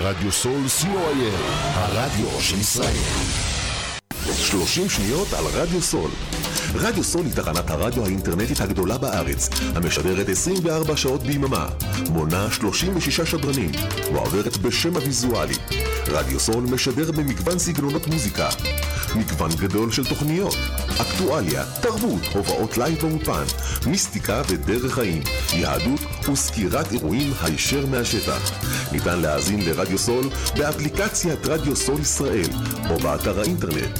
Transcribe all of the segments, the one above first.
רדיו סול co.il, הרדיו של ישראל. 30 שניות על רדיו סול. רדיו סול היא תחנת הרדיו האינטרנטית הגדולה בארץ, המשדרת 24 שעות ביממה, מונה 36 שדרנים, ועוברת בשם הוויזואלי. רדיו סול משדר במגוון סגנונות מוזיקה, מגוון גדול של תוכניות, אקטואליה, תרבות, הובאות לייב באולפן, מיסטיקה ודרך חיים, יהדות וסקירת אירועים הישר מהשטח. ניתן להאזין לרדיו סול באפליקציית רדיו סול ישראל או באתר האינטרנט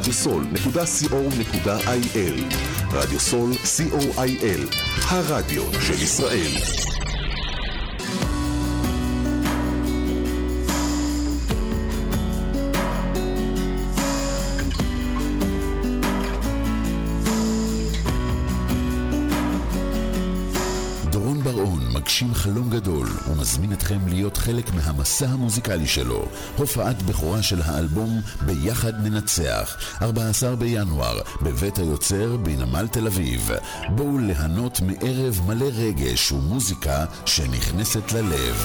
radiosol.co.il. רדיו סול co.il, הרדיו של ישראל. מגשים חלום גדול ומזמין אתכם להיות חלק מהמסע המוזיקלי שלו. הופעת בכורה של האלבום ביחד ננצח, 14 בינואר בבית היוצר בנמל תל אביב. בואו ליהנות מערב מלא רגש ומוזיקה שנכנסת ללב.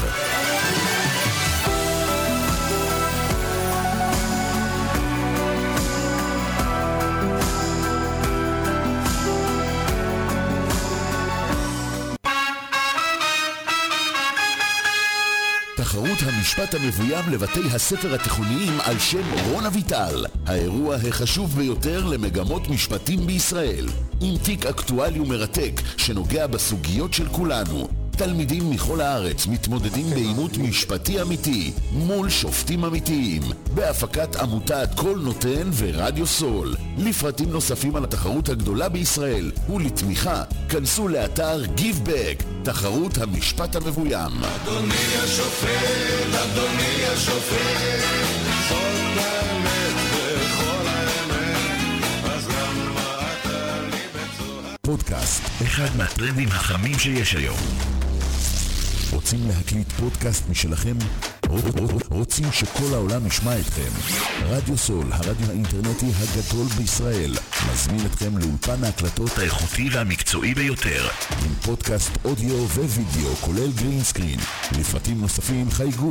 תחרות המשפט המבוים לבתי הספר התיכוניים על שם רון אביטל, האירוע החשוב ביותר למגמות משפטים בישראל, עם תיק אקטואלי ומרתק שנוגע בסוגיות של כולנו. תלמידים מכל הארץ מתמודדים בעימות משפטי אמיתי מול שופטים אמיתיים, בהפקת עמותת כל נותן ורדיו סול. לפרטים נוספים על התחרות הגדולה בישראל ולתמיכה, כנסו לאתר GiveBack, תחרות המשפט המבוים. אדוני השופט, אדוני השופט, זאת האמת וכל האמת, אז למה אתה לי בצורה? פודקאסט, אחד מהטרנדים החמים שיש היום. רוצים להקליט פודקאסט משלכם? רוצים שכל העולם ישמע אתכם? רדיו סול, הרדיו האינטרנטי הגדול בישראל, מזמין אתכם לאולפן ההקלטות האיכותי והמקצועי ביותר, עם פודקאסט אודיו ווידאו כולל גרין סקרין. לפרטים נוספים חייגו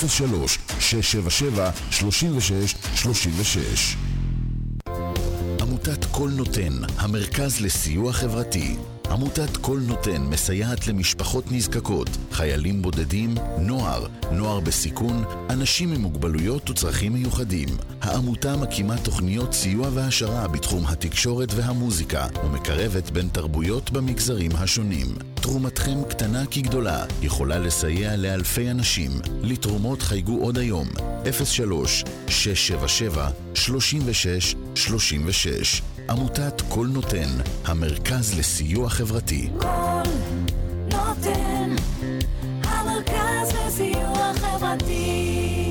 03-677-3636. עמותת כל נותן, המרכז לסיוע חברתי. עמותת כל נותן מסייעת למשפחות נזקקות, חיילים בודדים, נוער בסיכון, אנשים עם מוגבלויות וצרכים מיוחדים. העמותה מקימה תוכניות סיוע והשרה בתחום התקשורת והמוזיקה, ומקרבת בין תרבויות במגזרים השונים. תרומתכם קטנה כגדולה, יכולה לסייע לאלפי אנשים. לתרומות חייגו עוד היום, 03-677-3636. עמותת כל נותן, המרכז לסיוע חברתי. כל נותן, המרכז לסיוע חברתי.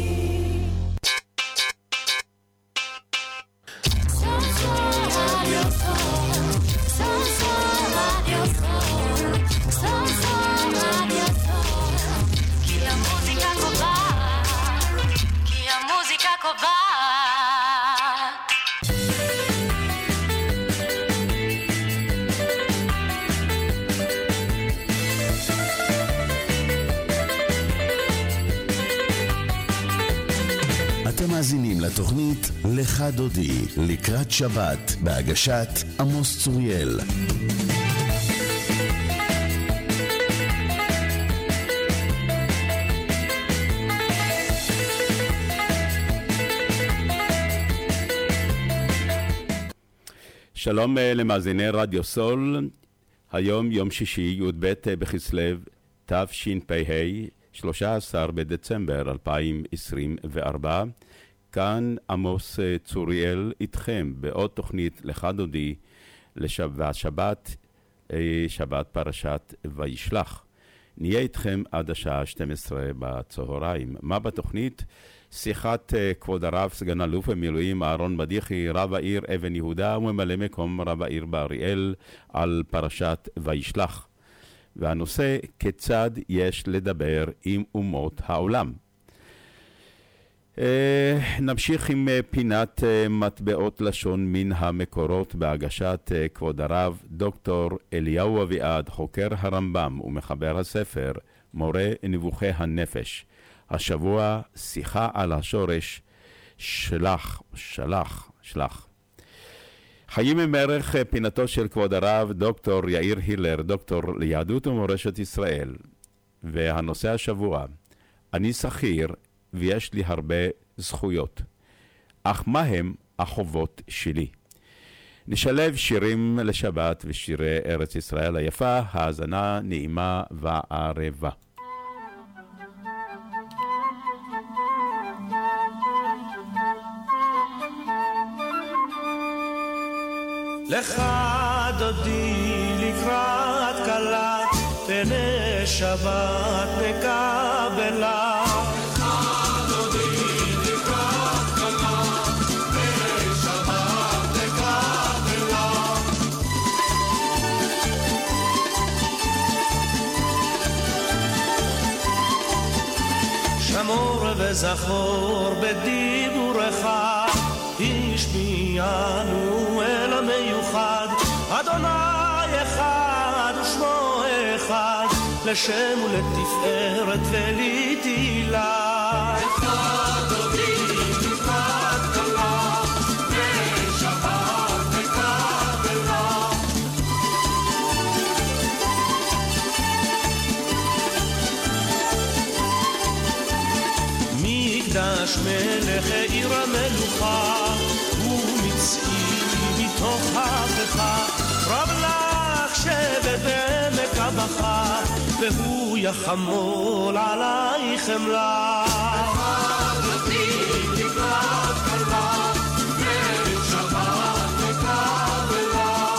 מאזינים לתוכנית לך דודי לקראת שבת בהגשת עמוס צוריאל. שלום למאזיני רדיו סול. היום יום שישי י"ב בכסלו תשפ"ה, 13 בדצמבר 2024. כאן עמוס צוריאל איתכם בעוד תוכנית לך דודי לשבת, שבת פרשת וישלח. נהיה איתכם עד השעה 12 בצהריים. מה בתוכנית? שיחת כבוד הרב סגן אלוף במילואים אהרון בדיחי, רב העיר אבן יהודה וממלא מקום רב העיר באריאל, על פרשת וישלח. והנושא, כיצד יש לדבר עם אומות העולם. נמשיך עם פינת מטבעות לשון מן המקורות בהגשת כבוד הרב דוקטור אליהו אביעד, חוקר הרמב"ם ומחבר הספר מורה נבוכי הנפש. השבוע שיחה על השורש שלח. חיים עם ערך פינתו של כבוד הרב דוקטור יאיר הילר, דוקטור ליהדות ומורשת ישראל. והנושא השבוע, אני שכיר ויש לי הרבה זכויות, אך מה הם החובות שלי? נשלב שירים לשבת ושירי ארץ ישראל היפה, האזנה נעימה וערבה. לך דודי לקראת קלה, פני שבת נקבלה. לך דודי לקראת קלה, פני שבת נקבלה. שמור וזכור בדיבורך, השמיענו אל המיוחד, אדוני אחד ושמו אחד, לשם ולתפארת ולתהילה. אחד דודי לקראת קלה, ושבת נקבלה. מקדש מלך עיר המלוכה, מתוך ההפכה, רב לך שבט בעמק הבכה, והוא יחמול עלייך חמלה. אחד דודי לקראת קלה, ושבת נקבלה.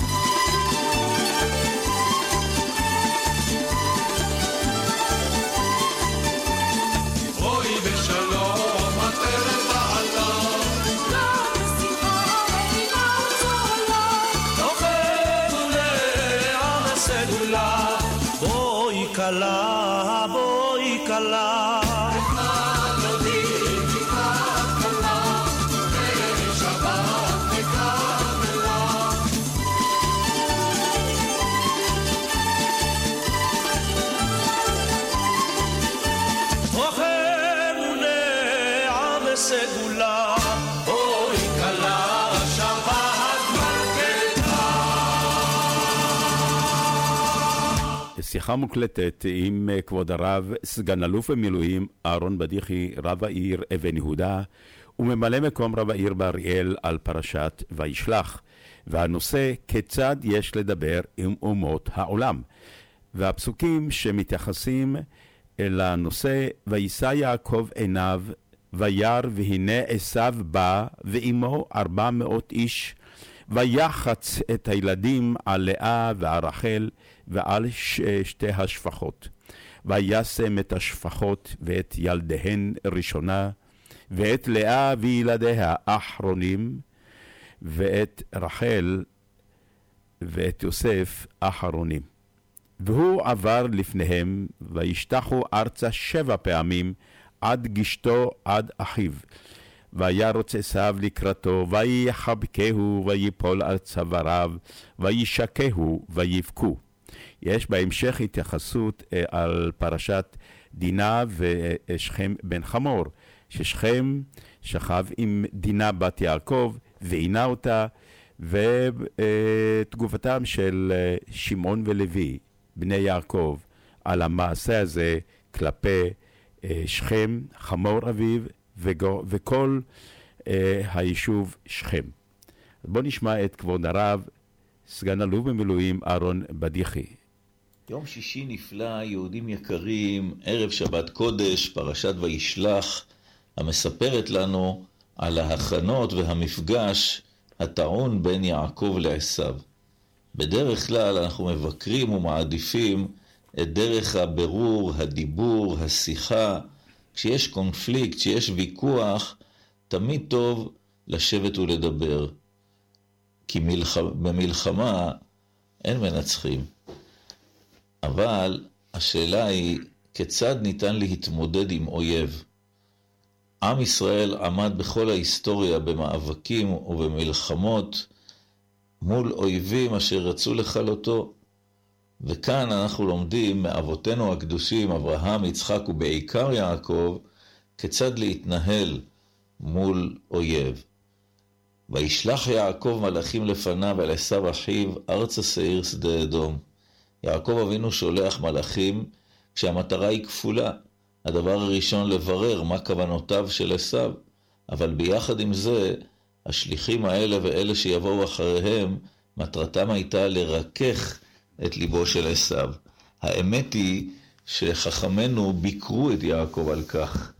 אוי בשלום עטרת בעלה, בואי קלה. אחד דודי לקראת קלה, ושבת נקבלה. אוכם ונעם סגולה, בואי קלה שבת מלכתה. שיחה מוקלטת עם כבוד הרב סגן אלוף במילואים אהרון בדיחי, רב העיר אבן יהודה וממלא מקום רב העיר באריאל, על פרשת וישלח, והנושא כיצד יש לדבר עם אומות העולם, והפסוקים שמתייחסים אל הנושא: וישא יעקב עיניו וירא והנה עשיו בא ועמו 400 איש, ויחץ את הילדים על לאה ועל רחל ועל שתי השפחות, וישם את השפחות ואת ילדיהן ראשונה, ואת לאה וילדיה אחרונים, ואת רחל ואת יוסף אחרונים. והוא עבר לפניהם, וישתחו ארצה 7 פעמים, עד גשתו עד אחיו. וירוץ עשיו לקראתו, ויחבקהו, ויפול על צוואריו, וישקהו, ויבכו. יש בהמשך התייחסות על פרשת דינה ושכם בן חמור, ששכם שכב עם דינה בת יעקב ועינה אותה, ותגובתם של שמעון ולוי, בני יעקב, על המעשה הזה כלפי שכם, חמור אביו, וכל היישוב שכם. בוא נשמע את כבוד הרב סגן אלוף במילואים אהרון בדיחי. יום שישי נפלא, יהודים יקרים, ערב שבת קודש, פרשת וישלח, המספרת לנו על ההכנות והמפגש הטעון בין יעקב לעשיו. בדרך כלל אנחנו מבקרים ומעדיפים את דרך הבירור, הדיבור, השיחה. כשיש קונפליקט, כשיש ויכוח, תמיד טוב לשבת ולדבר. כי במלחמה אין מנצחים. אבל השאלה היא, כיצד ניתן להתמודד עם אויב? עם ישראל עמד בכל ההיסטוריה במאבקים ובמלחמות מול אויבים אשר רצו לכלותו. וכאן אנחנו לומדים מאבותינו הקדושים, אברהם, יצחק ובעיקר יעקב, כיצד להתנהל מול אויב. וישלח יעקב מלאכים לפניו אל עשיו אחיו ארצה שעיר שדה אדום. יעקב אבינו שולח מלאכים כשהמטרה היא כפולה. הדבר הראשון לברר מה כוונותיו של עשיו, אבל ביחד עם זה, השליחים האלה ואלה שיבואו אחריהם, מטרתם הייתה לרכך את ליבו של עשיו. האמת היא שחכמינו ביקרו את יעקב על כך,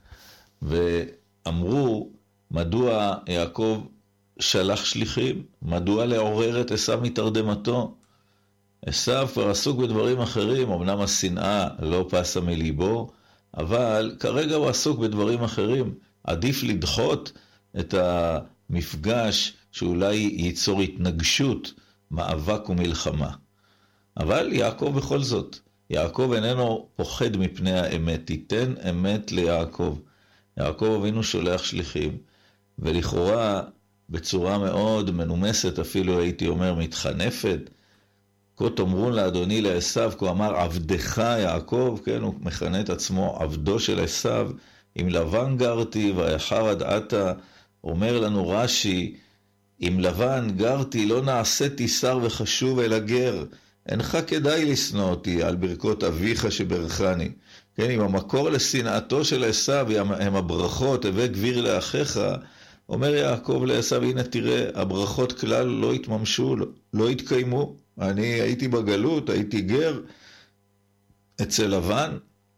ואמרו מדוע יעקב שלח שליחים, מדוע לעורר את עשיו מתרדמתו. עשיו כבר עסוק בדברים אחרים, אמנם השנאה לא פסה מליבו, אבל כרגע הוא עסוק בדברים אחרים. עדיף לדחות את המפגש שאולי ייצור התנגשות, מאבק ומלחמה. אבל יעקב בכל זאת, יעקב איננו פוחד מפני האמת, תיתן אמת ליעקב. יעקב אבינו שולח שליחים, ולכאורה בצורה מאוד מנומסת, אפילו הייתי אומר מתחנפת, כה תאמרו לאדוני לעשיו, כה אמר עבדך יעקב, כן, הוא מכנה את עצמו עבדו של עשיו, עם לבן גרתי ואחר עד עתה, אומר לנו רש"י, עם לבן גרתי לא נעשיתי שר וחשוב אל הגר, אינך כדאי לשנוא אותי על ברכות אביך שברכני. כן, אם המקור לשנאתו של עשיו הם הברכות, הבא גביר לאחיך, אומר יעקב לעשיו, הנה תראה, הברכות כלל לא התממשו, לא התקיימו. אני הייתי בגלות, הייתי גר אצל לבן,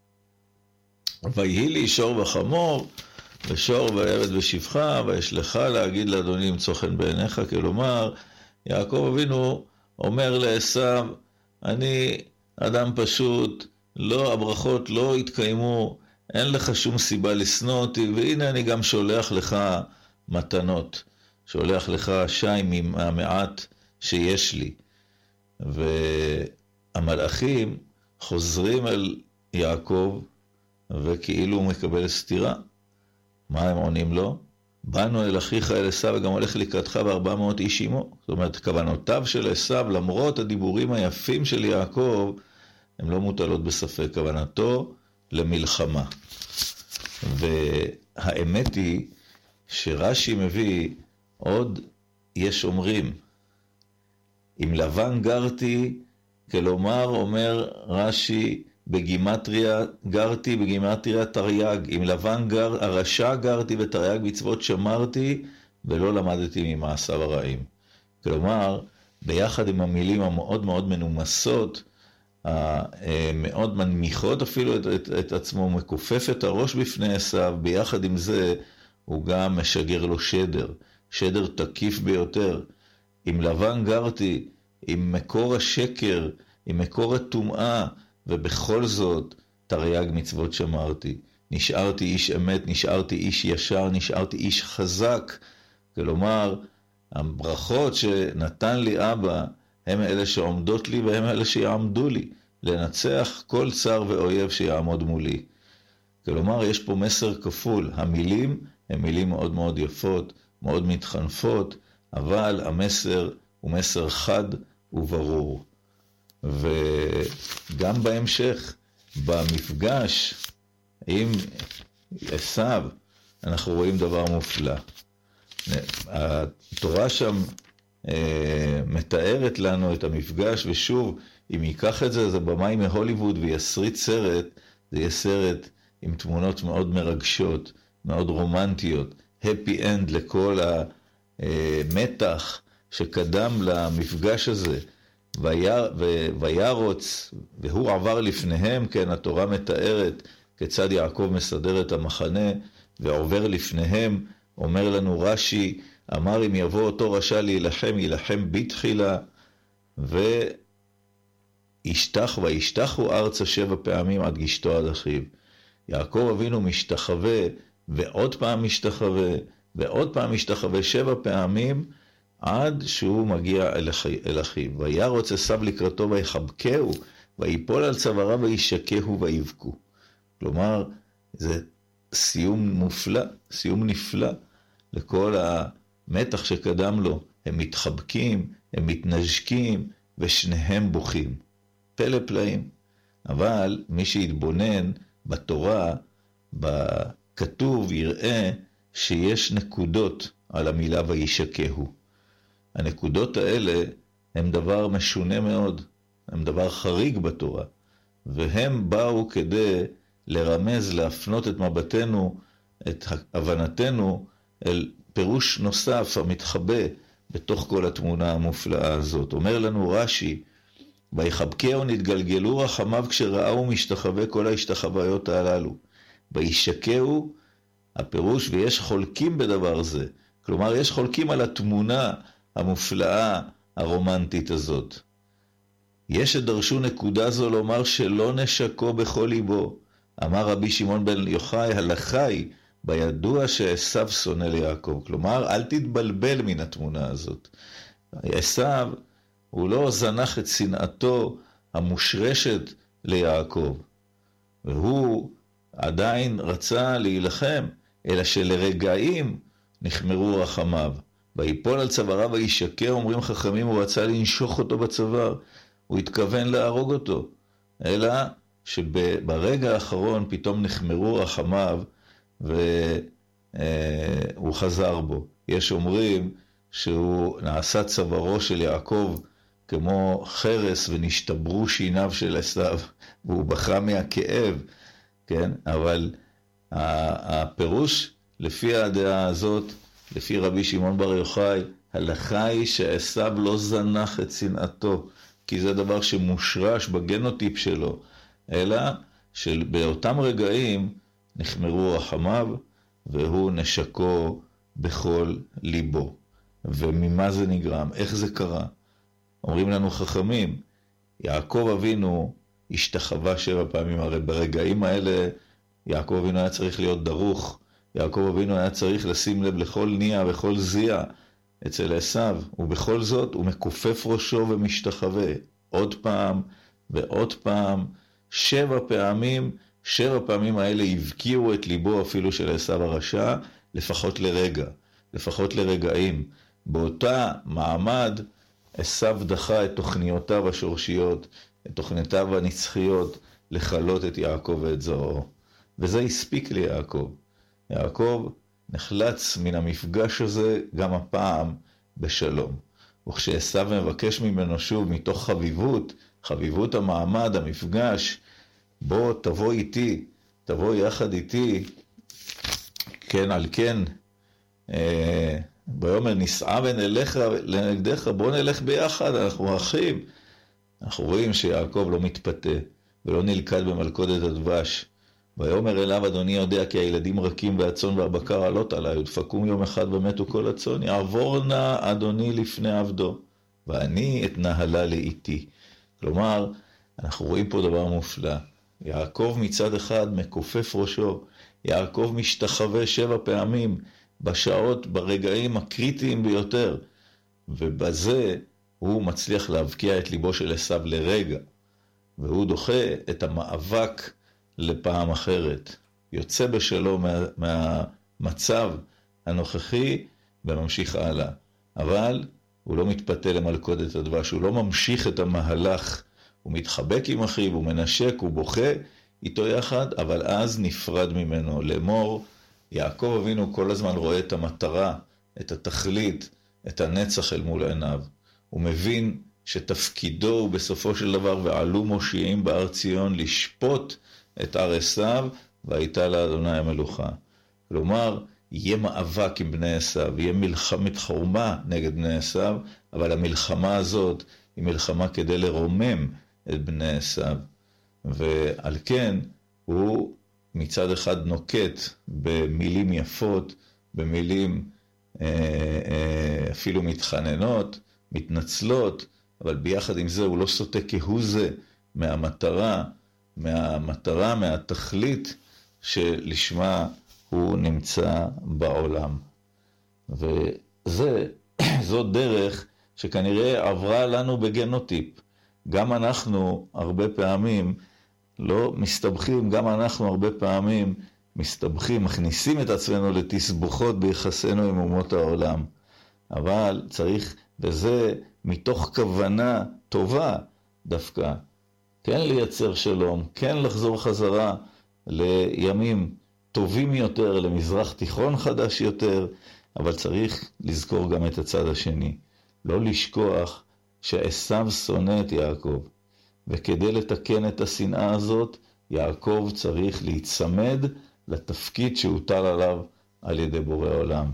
ויהי לי שור וחמור, ושור ועבד ושפחה, וישלך להגיד לאדוני למצוא חן בעיניך, כלומר, יעקב אבינו אומר לעשיו, אני אדם פשוט, לא, הברכות לא התקיימו, אין לך שום סיבה לשנוא אותי, והנה אני גם שולח לך מתנות, שולח לך שי מהמעט שיש לי. והמלאכים חוזרים אל יעקב, וכאילו הוא מקבל סתירה. מה הם עונים לו? באנו אל אחיך אל עשיו, וגם הולך לקראתך ב400 איש עמו. זאת אומרת, כוונותיו של עשיו, למרות הדיבורים היפים של יעקב, הם לא מוטלות בספק. כוונתו למלחמה. והאמת היא שרש"י מביא עוד, יש אומרים, עם לבן גרתי, כלומר אומר רש"י, בגימטריה גרתי, בגימטריה תרי"ג, עם לבן הרשע גרתי ותרי"ג מצוות שמרתי, ולא למדתי ממעשיו הרעים. כלומר, ביחד עם המילים המאוד מאוד מנומסות, מאוד מנמיכות אפילו את עצמו, מכופף את הראש בפני עשיו, ביחד עם זה הוא גם משגר לו שדר תקיף ביותר. עם לבן גרתי, עם מקור השקר, עם מקור הטומאה, ובכל זאת תרי"ג מצוות שמרתי. נשארתי איש אמת, נשארתי איש ישר, נשארתי איש חזק. כלומר, הברכות שנתן לי אבא, הם אלה שעומדות לי והם אלה שיעמדו לי, לנצח כל צר ואויב שיעמוד מולי. כלומר, יש פה מסר כפול. המילים הן מילים מאוד מאוד יפות, מאוד מתחנפות, אבל המסר הוא מסר חד וברור. וגם בהמשך, במפגש עם עשיו, אנחנו רואים דבר מופלא. התורה שם מתארת לנו את המפגש, ושוב, אם ייקח את זה, זה במאי מהוליווד ויסריט סרט, זה יהיה סרט עם תמונות מאוד מרגשות, מאוד רומנטיות, happy end לכל המתח שקדם למפגש הזה, וירוץ, והוא עבר לפניהם, כן, התורה מתארת כיצד יעקב מסדר את המחנה, ועובר לפניהם, אומר לנו רש"י, אמר אם יבוא אותו רשע להילחם, ילחם בתחילה, וישתחו ארצה 7 פעמים עד גשתו עד אחיו. יעקב אבינו משתחווה, ועוד פעם משתחווה, ועוד פעם משתחווה 7 פעמים, עד שהוא מגיע אל אחיו. וירוץ עשיו לקראתו ויחבקהו, ויפול על צוואריו וישקהו ויבכו. כלומר, זה סיום מופלא, סיום נפלא, לכל המתח שקדם לו. הם מתחבקים, הם מתנשקים, ושניהם בוכים. פלא פלאים. אבל מי שיתבונן בתורה, בכתוב, יראה שיש נקודות על המילה וישקהו. הנקודות האלה הם דבר משונה מאוד, הם דבר חריג בתורה, והם באו כדי לרמז, להפנות את מבטנו, את הבנתנו, אל פירוש נוסף המתחבא בתוך כל התמונה המופלאה הזאת. אומר לנו רש"י, ויחבקהו נתגלגלו רחמיו כשראו משתחווה כל ההשתחוויות הללו. וישקהו, הפירוש, ויש חולקים בדבר זה. כלומר, יש חולקים על התמונה המופלאה הרומנטית הזאת. יש שדרשו נקודה זו לומר שלא נשקו בכל ליבו. אמר רבי שמעון בן יוחאי, הלכה היא בידוע שעשיו שונא ליעקב. כלומר, אל תתבלבל מן התמונה הזאת. עשיו הוא לא זנח את שנאתו המושרשת ליעקב, והוא עדיין רצה להילחם, אלא שלרגעים נחמרו רחמיו. ויפול על צוואריו וישקה, אומרים חכמים, הוא רצה לנשוך אותו בצוואר, הוא התכוון להרוג אותו, אלא שברגע האחרון פתאום נחמרו רחמיו והוא חזר בו. יש אומרים שהוא נעשה צווארו של יעקב כמו חרס ונשתברו שיניו של עשיו, והוא בכה מהכאב, כן? אבל הפירוש לפי הדעה הזאת, לפי רבי שמעון בר יוחאי, הלכה היא שעשיו לא זנח את שנאתו, כי זה דבר שמושרש בגנוטיפ שלו, אלא שבאותם רגעים נחמרו רחמיו, והוא נשקו בכל ליבו. וממה זה נגרם? איך זה קרה? אומרים לנו חכמים, יעקב אבינו השתחווה 7 פעמים, הרי ברגעים האלה יעקב אבינו היה צריך להיות דרוך, יעקב אבינו היה צריך לשים לב לכל ניע וכל זיע אצל עשיו, ובכל זאת הוא מכופף ראשו ומשתחווה עוד פעם ועוד פעם, 7 פעמים, 7 פעמים האלה הבקיעו את ליבו אפילו של עשיו הרשע, לפחות לרגע, לפחות לרגעים. באותה מעמד עשיו דחה את תוכניותיו השורשיות, את תוכניותיו הנצחיות, לחלות את יעקב ואת זרעו. וזה הספיק ליעקב. יעקב נחלץ מן המפגש הזה גם הפעם בשלום. וכשעשיו מבקש ממנו שוב מתוך חביבות המעמד, המפגש, בוא תבוא איתי, תבוא יחד איתי, כן על כן, ביומר נישאה ונלך לנגדך, בוא נלך ביחד, אנחנו אחים. אנחנו רואים שיעקב לא מתפתה ולא נלכד במלכודת הדבש. ויאמר אליו, אדוני יודע כי הילדים רכים והצאן והבקר עלות עליי, ודפקום יום אחד ומתו כל הצאן, יעבור נא אדוני לפני עבדו, ואני את נהלה לאיתי. כלומר, אנחנו רואים פה דבר מופלא. יעקב מצד אחד מכופף ראשו, יעקב משתחווה 7 פעמים, בשעות, ברגעים הקריטיים ביותר, ובזה הוא מצליח להבקיע את ליבו של עשיו לרגע, והוא דוחה את המאבק לפעם אחרת, יוצא בשלום מהמצב הנוכחי וממשיך הלאה. אבל הוא לא מתפתה למלכודת הדבש, הוא לא ממשיך את המהלך, הוא מתחבק עם אחיו, הוא מנשק, הוא בוכה איתו יחד, אבל אז נפרד ממנו. לאמור, יעקב אבינו כל הזמן רואה את המטרה, את התכלית, את הנצח אל מול עיניו. הוא מבין שתפקידו הוא בסופו של דבר, ועלו מושיעים באר ציון לשפוט את הר עשיו, והייתה לאדוני המלוכה. כלומר, יהיה מאבק עם בני עשיו, יהיה מלחמת חורמה נגד בני עשיו, אבל המלחמה הזאת היא מלחמה כדי לרומם את בני עשיו. ועל כן הוא מצד אחד נוקט במילים יפות, במילים אפילו מתחננות, מתנצלות, אבל ביחד עם זה הוא לא סוטה כהוא זה מהמטרה, מהתכלית שלשמה הוא נמצא בעולם. וזו דרך שכנראה עברה לנו בגנוטיפ. גם אנחנו הרבה פעמים לא מסתבכים, גם אנחנו הרבה פעמים מסתבכים, מכניסים את עצמנו לתסבוכות ביחסנו עם אומות העולם. אבל צריך, וזה מתוך כוונה טובה דווקא, כן לייצר שלום, כן לחזור חזרה לימים טובים יותר, למזרח תיכון חדש יותר, אבל צריך לזכור גם את הצד השני. לא לשכוח שעשיו שונא את יעקב, וכדי לתקן את השנאה הזאת, יעקב צריך להיצמד לתפקיד שהוטל עליו על ידי בורא עולם.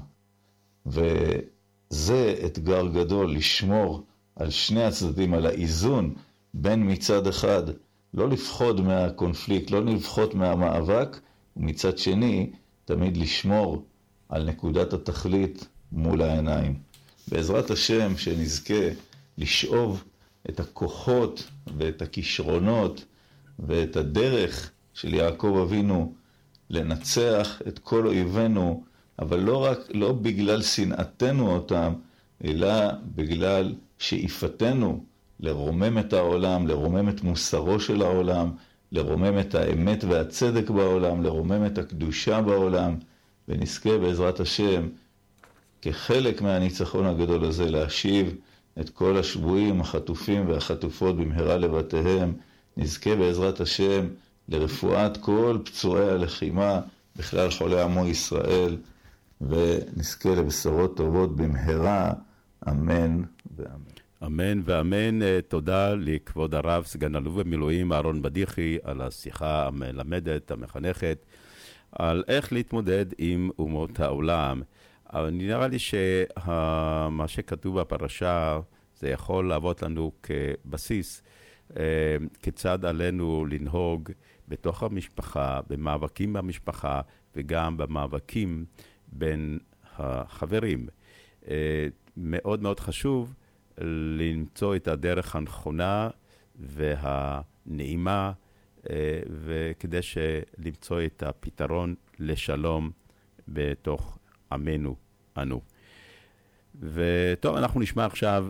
וזה אתגר גדול, לשמור על שני הצדדים, על האיזון בין מצד אחד, לא לפחוד מהקונפליקט, לא לפחוד מהמאבק, ומצד שני, תמיד לשמור על נקודת התכלית מול העיניים. בעזרת השם שנזכה לשאוב את הכוחות ואת הכישרונות ואת הדרך של יעקב אבינו לנצח את כל אויבינו, אבל לא בגלל שנאתנו אותם, אלא בגלל שאיפתנו לרומם את העולם, לרומם את מוסרו של העולם, לרומם את האמת והצדק בעולם, לרומם את הקדושה בעולם, ונזכה בעזרת השם כחלק מהניצחון הגדול הזה להשיב את כל השבויים, החטופים והחטופות במהרה לבתיהם. נזכה בעזרת השם לרפואת כל פצועי הלחימה, בכלל חולי עמו ישראל, ונזכה לבשורות טובות במהרה, אמן ואמן. אמן ואמן. תודה לכבוד הרב סגן אלוף במילואים אהרון בדיחי על השיחה המלמדת, המחנכת, על איך להתמודד עם אומות העולם. אבל נראה לי שמה שכתוב בפרשה זה יכול לעבוד לנו כבסיס כיצד עלינו לנהוג בתוך המשפחה, במאבקים במשפחה וגם במאבקים בין החברים. מאוד מאוד חשוב למצוא את הדרך הנכונה והנעימה, וכדי למצוא את הפתרון לשלום בתוך עמנו אנו. וטוב, אנחנו נשמע עכשיו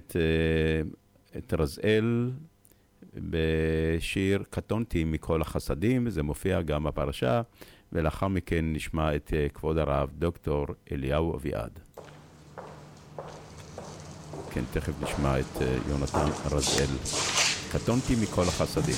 את רזאל בשיר קטונתי מכל החסדים, זה מופיע גם בפרשה, ולאחר מכן נשמע את כבוד הרב דוקטור אליהו אביעד. כן, תכף נשמע את יונתן רזאל, קטונתי מכל החסדים.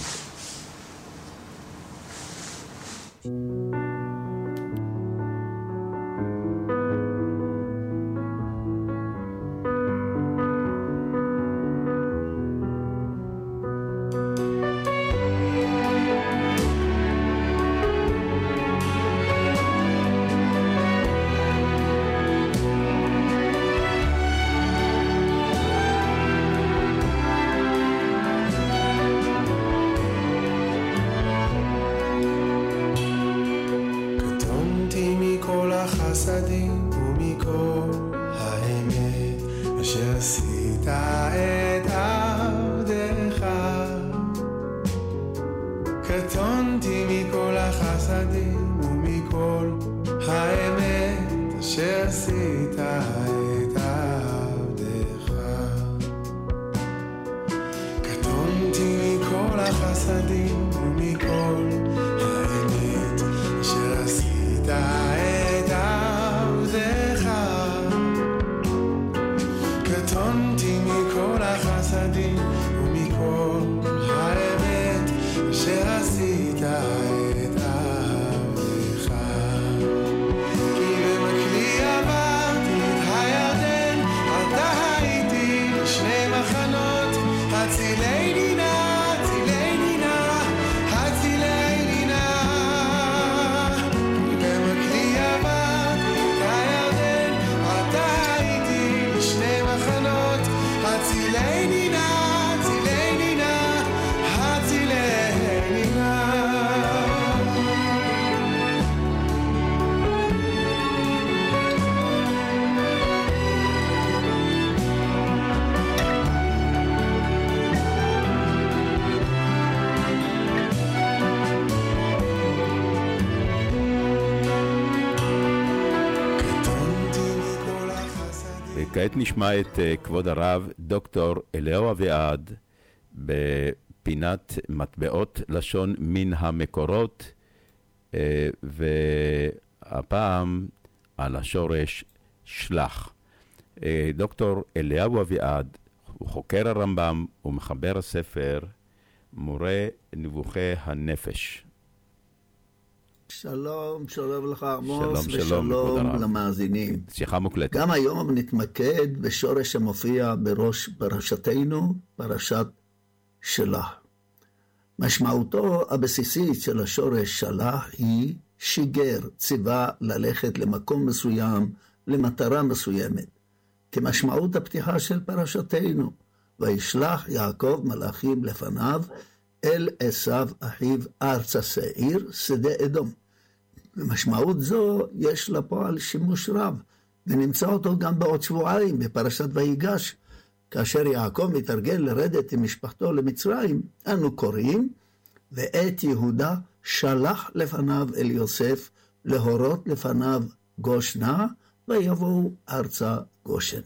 כעת נשמע את כבוד הרב דוקטור אליהו אביעד בפינת מטבעות לשון מן המקורות, והפעם על השורש שלח. דוקטור אליהו אביעד הוא חוקר הרמב"ם ומחבר הספר מורה נבוכי הנפש. שלום, שלום לך עמוס, שלום, שלום, ושלום למאזינים. שיחה מוקלטת. גם היום נתמקד בשורש המופיע בראש פרשתנו, פרשת שלח. משמעותו הבסיסית של השורש שלח היא שיגר, ציווה ללכת למקום מסוים, למטרה מסוימת. כמשמעות הפתיחה של פרשתנו, וישלח יעקב מלאכים לפניו אל עשיו אחיו ארצה שעיר, שדה אדום. במשמעות זו יש לפועל שימוש רב, ונמצא אותו גם בעוד שבועיים בפרשת ויגש, כאשר יעקב מתארגן לרדת עם משפחתו למצרים, אנו קוראים, ואת יהודה שלח לפניו אל יוסף, להורות לפניו גושנה, ויבואו ארצה גושן.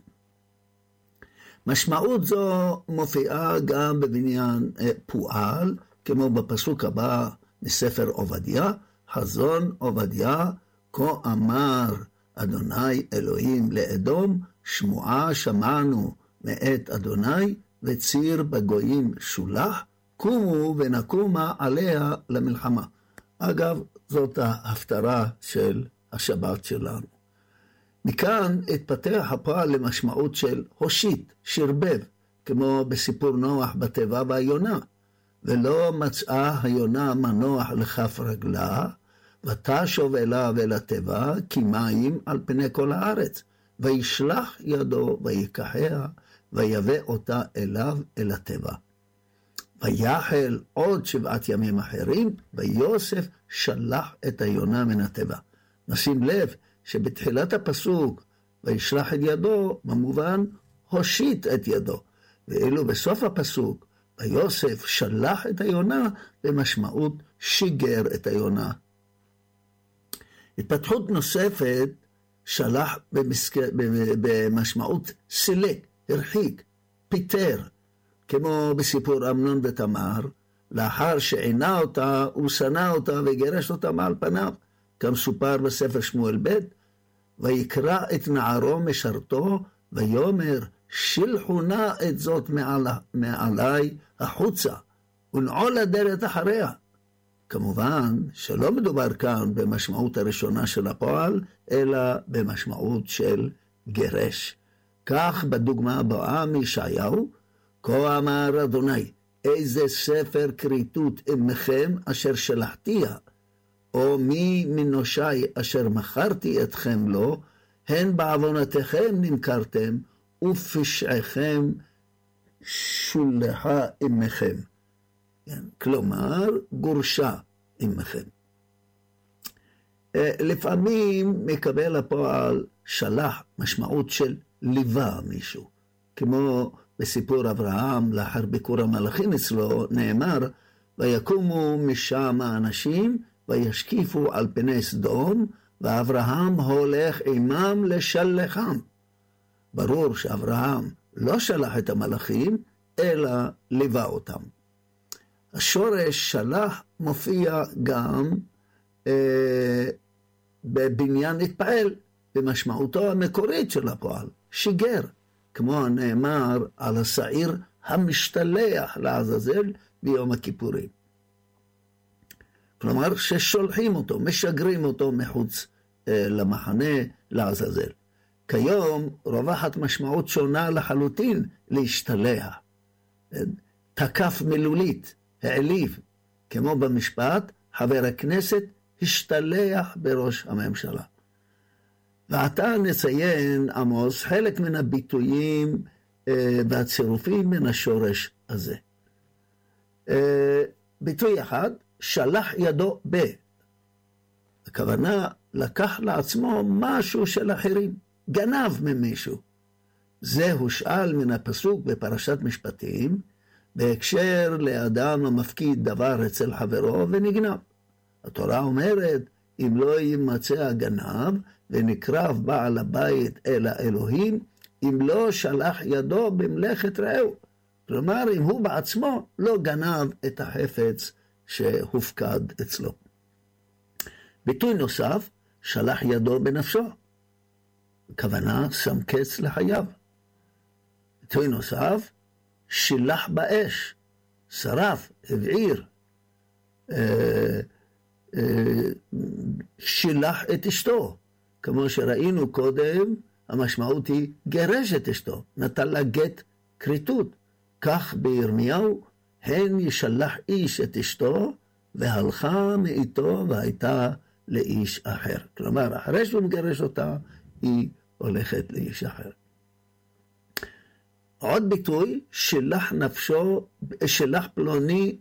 משמעות זו מופיעה גם בבניין פועל, כמו בפסוק הבא מספר עובדיה, חזון עובדיה, כה אמר אדוני אלוהים לאדום, שמועה שמענו מאת אדוני, וציר בגויים שולח, קומו ונקומה עליה למלחמה. אגב, זאת ההפטרה של השבת שלנו. מכאן התפתח הפועל למשמעות של הושיט, שרבב, כמו בסיפור נוח בתיבה והיונה, ולא מצאה היונה מנוח לכף רגלה, ותשוב אליו אל התיבה כמים על פני כל הארץ, וישלח ידו ויקחיה, ויבא אותה אליו אל התיבה. ויחל עוד 7 ימים אחרים, ויוסף שלח את היונה מן התיבה. נשים לב שבתחילת הפסוק, וישלח את ידו, במובן הושיט את ידו, ואילו בסוף הפסוק, ויוסף שלח את היונה, במשמעות שיגר את היונה. התפתחות נוספת, שלח במשמעות סילק, הרחיק, פיטר, כמו בסיפור אמנון ותמר, לאחר שעינה אותה, הוא שנא אותה וגרש אותה מעל פניו, גם סופר בספר שמואל ב', ויקרא את נערו משרתו, ויאמר, שילחו נא את זאת מעלי החוצה, ונעול הדלת אחריה. כמובן שלא מדובר כאן במשמעות הראשונה של הפועל, אלא במשמעות של גרש. כך בדוגמה הבאה מישעיהו, כה אמר אדוני, איזה ספר כריתות עמכם אשר שלחתיה, או מי מנושי אשר מכרתי אתכם לו, הן בעוונותיכם נמכרתם, ופשעיכם שולחה עמכם. כלומר, גורשה עמכם. לפעמים מקבל הפועל שלח משמעות של ליווה מישהו, כמו בסיפור אברהם, לאחר ביקור המלאכים אצלו, נאמר, ויקומו משם האנשים, וישקיפו על פני סדום, ואברהם הולך עמם לשלחם. ברור שאברהם לא שלח את המלאכים, אלא ליווה אותם. השורש שלח מופיע גם בבניין התפעל, במשמעותו המקורית של הפועל, שיגר, כמו הנאמר על השעיר המשתלח לעזאזל ביום הכיפורים. כלומר ששולחים אותו, משגרים אותו מחוץ למחנה לעזאזל. כיום רווחת משמעות שונה לחלוטין להשתלח. תקף מילולית, העליב, כמו במשפט, חבר הכנסת השתלח בראש הממשלה. ועתה נציין, עמוס, חלק מן הביטויים והצירופים מן השורש הזה. ביטוי אחד, שלח ידו ב. הכוונה, לקח לעצמו משהו של אחרים, גנב ממישהו. זה הושאל מן הפסוק בפרשת משפטים, בהקשר לאדם המפקיד דבר אצל חברו ונגנב. התורה אומרת, אם לא יימצא הגנב ונקרב בעל הבית אל האלוהים, אם לא שלח ידו במלאכת רעהו. כלומר, אם הוא בעצמו לא גנב את החפץ שהופקד אצלו. ביטוי נוסף, שלח ידו בנפשו. הכוונה, שם קץ לחייו. ביטוי נוסף, שילח באש, שרף, הבעיר, שילח את אשתו. כמו שראינו קודם, המשמעות היא גרש את אשתו, נתן לה גט כריתות. כך בירמיהו, הן ישלח איש את אשתו, והלכה מאיתו והייתה לאיש אחר. כלומר, אחרי שהוא מגרש אותה, היא הולכת לאיש אחר. עוד ביטוי, שלח פלוני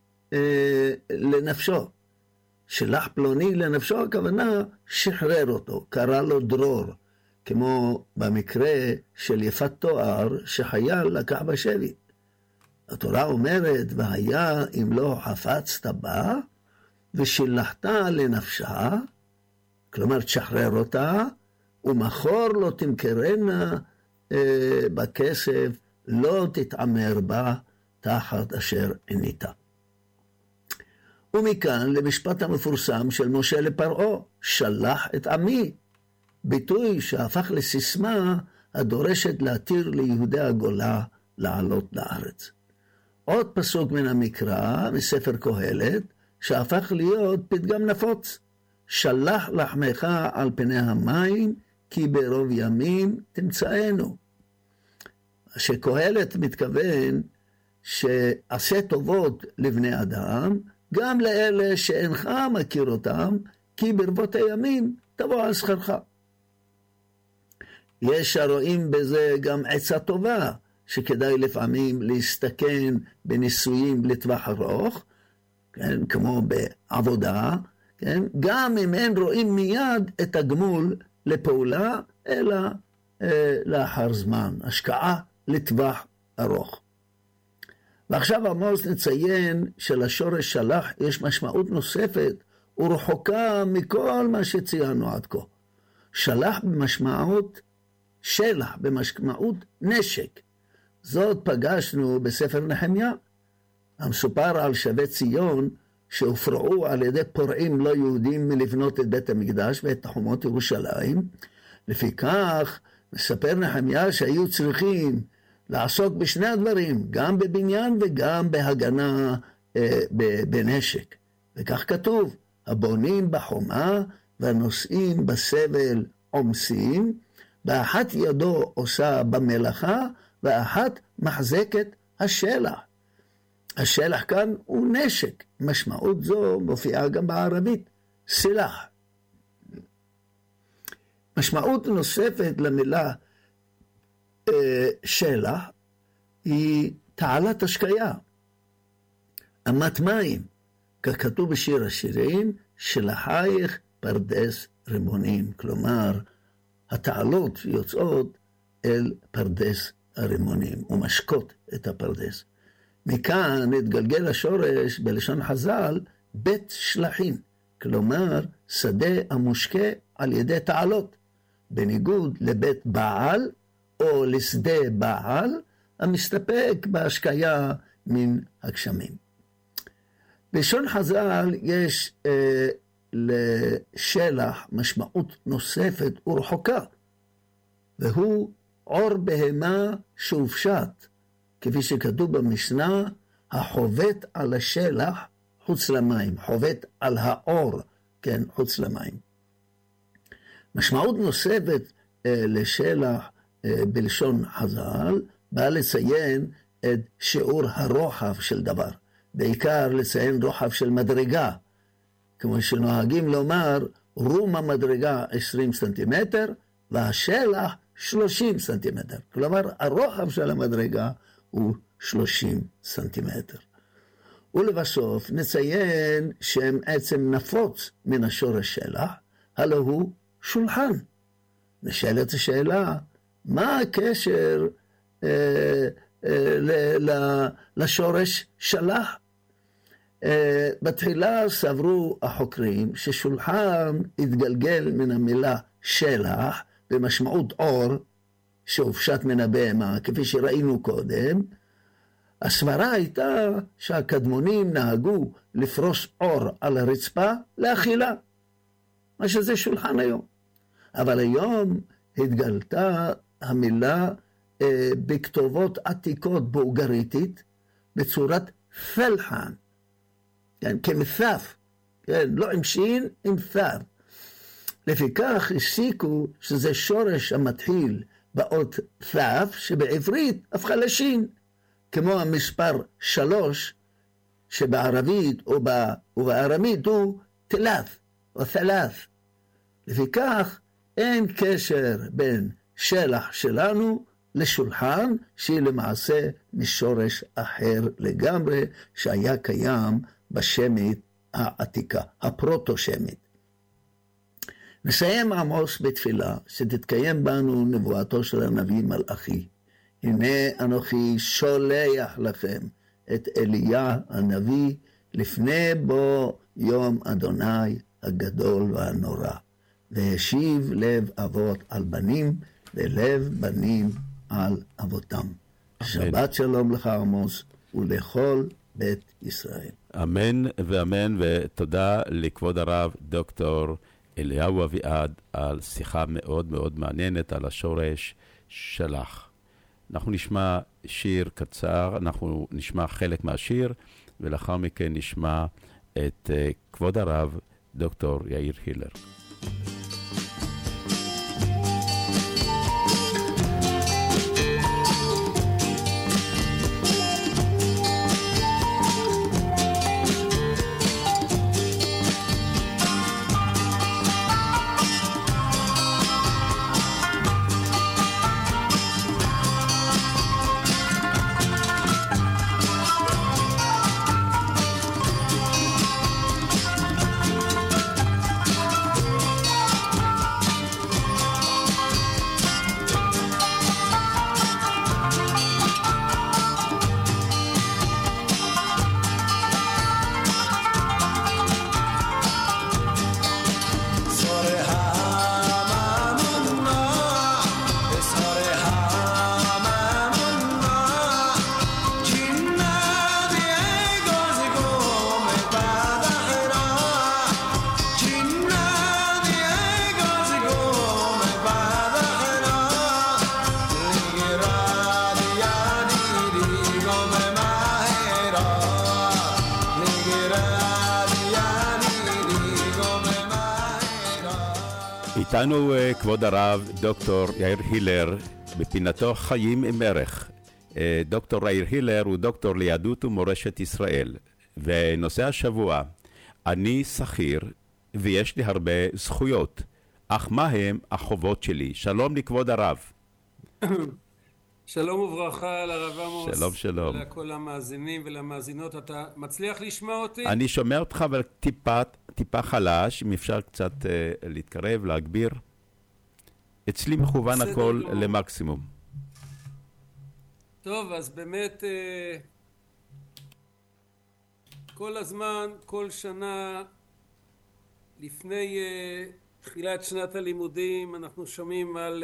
לנפשו. שלח פלוני לנפשו, הכוונה שחרר אותו, קרא לו דרור, כמו במקרה של יפת תואר שחייל לקח בשבי. התורה אומרת, והיה אם לא חפצת בה, ושלחת לנפשה, כלומר תשחרר אותה, ומחור לא תמכרנה בכסף, לא תתעמר בה תחת אשר עניתה. ומכאן למשפט המפורסם של משה לפרעה, שלח את עמי, ביטוי שהפך לסיסמה הדורשת להתיר ליהודי הגולה לעלות לארץ. עוד פסוק מן המקרא, מספר קהלת, שהפך להיות פתגם נפוץ, שלח לחמך על פני המים, כי ברוב ימים תמצאנו. שקהלת מתכוון שעשה טובות לבני אדם, גם לאלה שאינך מכיר אותם, כי ברבות הימים תבוא על שכרך. יש הרואים בזה גם עצה טובה, שכדאי לפעמים להסתכן בניסויים לטווח ארוך, כן, כמו בעבודה, כן, גם אם אין רואים מיד את הגמול לפעולה, אלא לאחר זמן, השקעה לטווח ארוך. ועכשיו עמוס נציין שלשורש שלח יש משמעות נוספת ורחוקה מכל מה שציינו עד כה. שלח במשמעות שלח, במשמעות נשק. זאת פגשנו בספר נחמיה, המסופר על שבי ציון שהופרעו על ידי פורעים לא יהודים מלבנות את בית המקדש ואת חומות ירושלים. לפיכך מספר נחמיה שהיו צריכים לעסוק בשני הדברים, גם בבניין וגם בהגנה בנשק. וכך כתוב, הבונים בחומה והנושאים בסבל עומסים, באחת ידו עושה במלאכה, ואחת מחזקת השלח. השלח כאן הוא נשק, משמעות זו מופיעה גם בערבית, סלח. משמעות נוספת למילה שלח היא תעלת השקיה, אמת מים, ככתוב בשיר השירים, שלחייך פרדס רימונים, כלומר התעלות יוצאות אל פרדס הרימונים ומשקות את הפרדס. מכאן התגלגל השורש בלשון חז"ל בית שלחין, כלומר שדה המושקה על ידי תעלות, בניגוד לבית בעל או לשדה בעל המסתפק בהשקיה מן הגשמים. בלשון חז"ל יש לשלח משמעות נוספת ורחוקה, והוא עור בהמה שהופשט, כפי שכתוב במשנה, החובט על השלח חוץ למים, חובט על האור, כן, חוץ למים. משמעות נוספת לשלח בלשון חז"ל, בא לציין את שיעור הרוחב של דבר, בעיקר לציין רוחב של מדרגה, כמו שנוהגים לומר, רום המדרגה 20 סנטימטר, והשלח 30 סנטימטר. כלומר, הרוחב של המדרגה הוא 30 סנטימטר. ולבסוף נציין שם עצם נפוץ מן השורש שלח, הלא הוא שולחן. נשאלת השאלה, מה הקשר לשורש שלח? בתחילה סברו החוקרים ששולחן התגלגל מן המילה שלח במשמעות אור שהופשט מן הבהמה, כפי שראינו קודם. הסברה הייתה שהקדמונים נהגו לפרוס אור על הרצפה לאכילה, מה שזה שולחן היום. אבל היום התגלתה המילה בכתובות עתיקות בולגריתית בצורת פלחן, כן, כמתף, כן, לא עם שין, עם תף. לפיכך הסיקו שזה שורש המתחיל באות תף, שבעברית הפכה לשין, כמו המספר 3, שבערבית ובארמית הוא תלף או תלף. לפיכך אין קשר בין שלח שלנו לשולחן, שהיא למעשה משורש אחר לגמרי, שהיה קיים בשמית העתיקה, הפרוטו-שמית. נסיים עמוס בתפילה, שתתקיים בנו נבואתו של הנביא מלאכי. הנה אנוכי שולח לכם את אליה הנביא, לפני בו יום אדוני הגדול והנורא. והשיב לב אבות על בנים, ולב בנים על אבותם. שבת שלום לך עמוס, ולכל בית ישראל. אמן ואמן, ותודה לכבוד הרב דוקטור אליהו אביעד על שיחה מאוד מאוד מעניינת על השורש שלח. אנחנו נשמע שיר קצר, אנחנו נשמע חלק מהשיר, ולאחר מכן נשמע את כבוד הרב דוקטור יאיר הילר. איתנו כבוד הרב דוקטור יאיר הילר בפינתו חיים עם ערך. דוקטור יאיר הילר הוא דוקטור ליהדות ומורשת ישראל, ונושא השבוע, אני שכיר ויש לי הרבה זכויות, אך מה הם החובות שלי? שלום לכבוד הרב. שלום וברכה לרב עמוס. שלום שלום. לכל המאזינים ולמאזינות. אתה מצליח לשמוע אותי? אני שומע אותך אבל טיפה חלש, אם אפשר קצת להתקרב, להגביר. אצלי מכוון הכל למקסימום. טוב, אז באמת כל הזמן, כל שנה לפני תחילת שנת הלימודים אנחנו שומעים על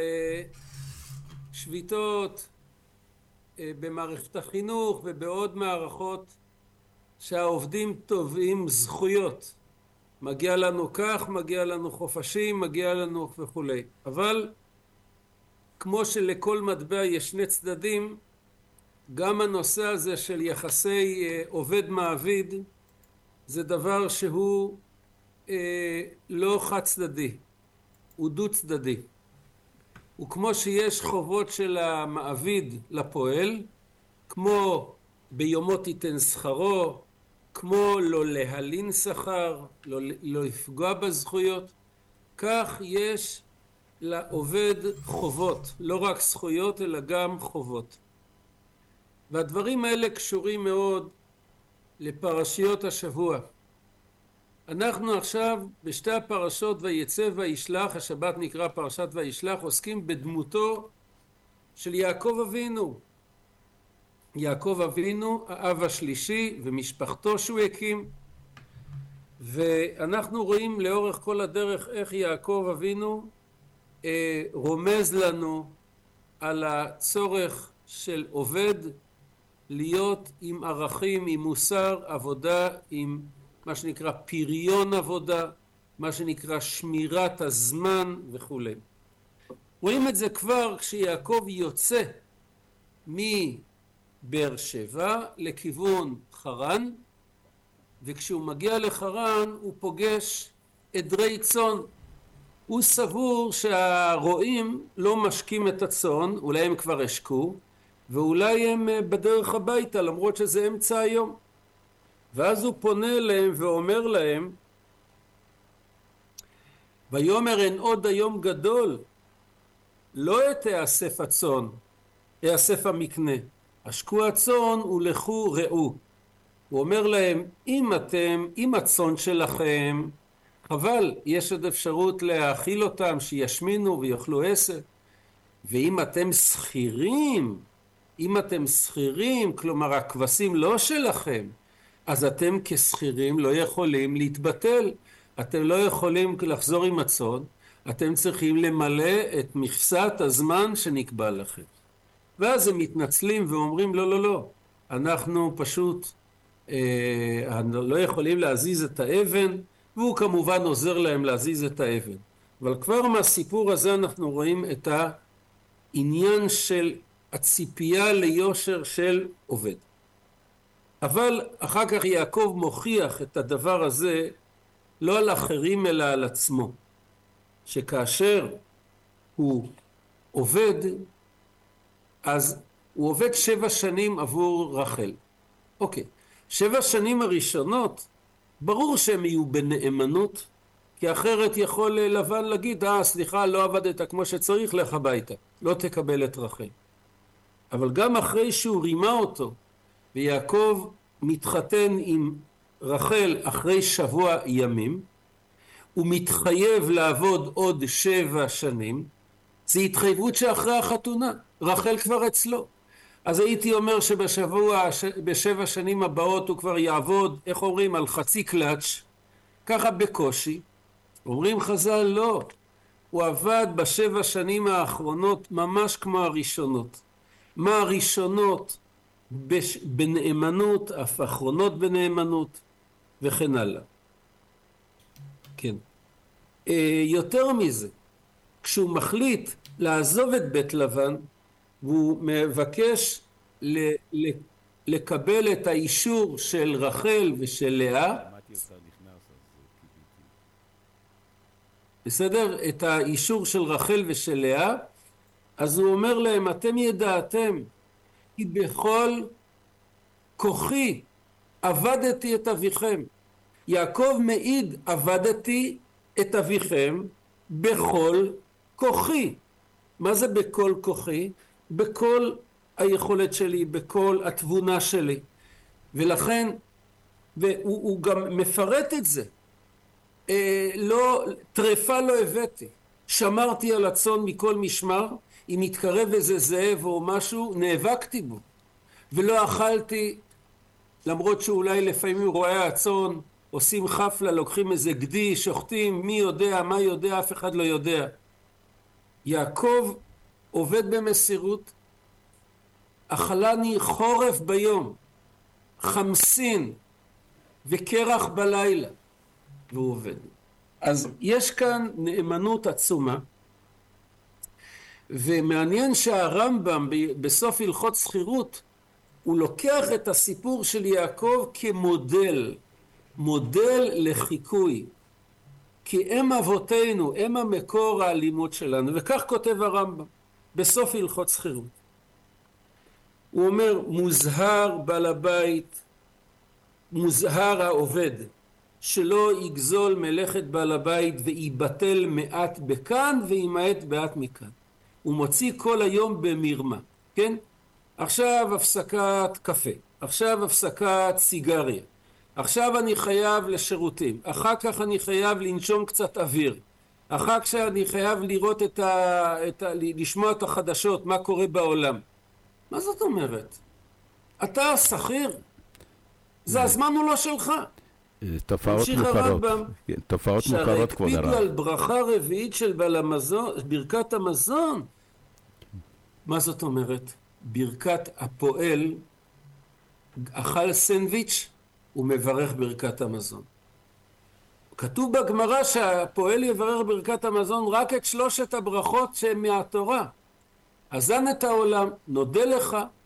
שביתות במערכת החינוך ובעוד מערכות שהעובדים תובעים זכויות. מגיע לנו כך, מגיע לנו חופשים, מגיע לנו וכו'. אבל כמו שלכל מטבע יש שני צדדים, גם הנושא הזה של יחסי עובד מעביד זה דבר שהוא לא חד צדדי, הוא דו צדדי. וכמו שיש חובות של המעביד לפועל, כמו ביומו תיתן שכרו, כמו לא להלין שכר, לא לפגוע בזכויות, כך יש לעובד חובות, לא רק זכויות אלא גם חובות. והדברים האלה קשורים מאוד לפרשיות השבוע. אנחנו עכשיו בשתי הפרשות ויצא וישלח, השבת נקרא פרשת וישלח, עוסקים בדמותו של יעקב אבינו. יעקב אבינו, האב השלישי ומשפחתו שהוא הקים, ואנחנו רואים לאורך כל הדרך איך יעקב אבינו רומז לנו על הצורך של עובד להיות עם ערכים, עם מוסר, עבודה, עם מה שנקרא פריון עבודה, מה שנקרא שמירת הזמן וכו'. רואים את זה כבר כשיעקב יוצא באר שבע לכיוון חרן, וכשהוא מגיע לחרן הוא פוגש עדרי צאן. הוא סבור שהרועים לא משקים את הצאן, אולי הם כבר השקו, ואולי הם בדרך הביתה למרות שזה אמצע היום. ואז הוא פונה אליהם ואומר להם, ויאמר אין עוד היום גדול, לא תאסף הצאן, תאסף המקנה, השקו הצאן ולכו ראו. הוא אומר להם, אם הצאן שלכם, חבל, יש עוד אפשרות להאכיל אותם, שישמינו ויאכלו עשב. ואם אתם שכירים, כלומר הכבשים לא שלכם, אז אתם כשכירים לא יכולים להתבטל. אתם לא יכולים לחזור עם הצאן, אתם צריכים למלא את מכסת הזמן שנקבע לכם. ואז הם מתנצלים ואומרים, לא, אנחנו פשוט לא יכולים להזיז את האבן, והוא כמובן עוזר להם להזיז את האבן. אבל כבר מהסיפור הזה אנחנו רואים את העניין של הציפייה ליושר של עובד. אבל אחר כך יעקב מוכיח את הדבר הזה לא על אחרים אלא על עצמו, שכאשר הוא עובד, אז הוא עובד 7 שנים עבור רחל. אוקיי, 7 שנים הראשונות ברור שהם יהיו בנאמנות, כי אחרת יכול לבן להגיד, סליחה, לא עבדת כמו שצריך, לך הביתה, לא תקבל את רחל. אבל גם אחרי שהוא רימה אותו, ויעקב מתחתן עם רחל אחרי שבוע ימים, הוא מתחייב לעבוד עוד 7 שנים, זו התחייבות שאחרי החתונה, רחל כבר אצלו. אז הייתי אומר ב7 שנים הבאות הוא כבר יעבוד, איך אומרים, על חצי קלאץ', ככה בקושי. אומרים חז"ל, לא, הוא עבד ב7 שנים האחרונות ממש כמו הראשונות. מה הראשונות בנאמנות, אף האחרונות בנאמנות, וכן הלאה. כן. יותר מזה, כשהוא מחליט לעזוב את בית לבן, והוא מבקש לקבל את האישור של רחל ושל לאה, בסדר? את האישור של רחל ושל לאה, אז הוא אומר להם, אתם ידעתם, כי בכל כוחי עבדתי את אביכם. יעקב מעיד, עבדתי את אביכם בכל כוחי. מה זה בכל כוחי? בכל היכולת שלי, בכל התבונה שלי. ולכן, והוא גם מפרט את זה. טרפה לא הבאתי. שמרתי על הצאן מכל משמר, אם מתקרב איזה זאב או משהו, נאבקתי בו. ולא אכלתי, למרות שאולי לפעמים רואי הצאן עושים חפלה, לוקחים איזה גדי, שוחטים, מי יודע, מה יודע, אף אחד לא יודע. יעקב עובד במסירות, אכלני חורף ביום, חמסין וקרח בלילה, והוא עובד. אז יש כאן נאמנות עצומה, ומעניין שהרמב"ם בסוף הלכות שכירות, הוא לוקח את הסיפור של יעקב כמודל, מודל לחיקוי, כי הם אבותינו, הם המקור האלימות שלנו, וכך כותב הרמב"ם בסוף הלכות שכירות. הוא אומר, מוזהר בעל הבית, מוזהר העובד, שלא יגזול מלאכת בעל הבית ויבטל מעט בכאן וימעט מעט מכאן. הוא מוציא כל היום במרמה, כן? עכשיו הפסקת קפה, עכשיו הפסקת סיגריה, עכשיו אני חייב לשירותים, אחר כך אני חייב לנשום קצת אוויר, אחר כך אני חייב לראות לשמוע את החדשות, מה קורה בעולם. מה זאת אומרת? אתה שכיר, זה הזמן הוא לא שלך. תופעות מוכרות, תופעות מוכרות כבוד הרב. שהקפידו על ברכה רביעית של ברכת המזון. מה זאת אומרת? ברכת הפועל אכל סנדוויץ' ומברך ברכת המזון. כתוב בגמרא שהפועל יברך ברכת המזון רק את 3 הברכות שהן מהתורה. אזן את העולם, נודה לך,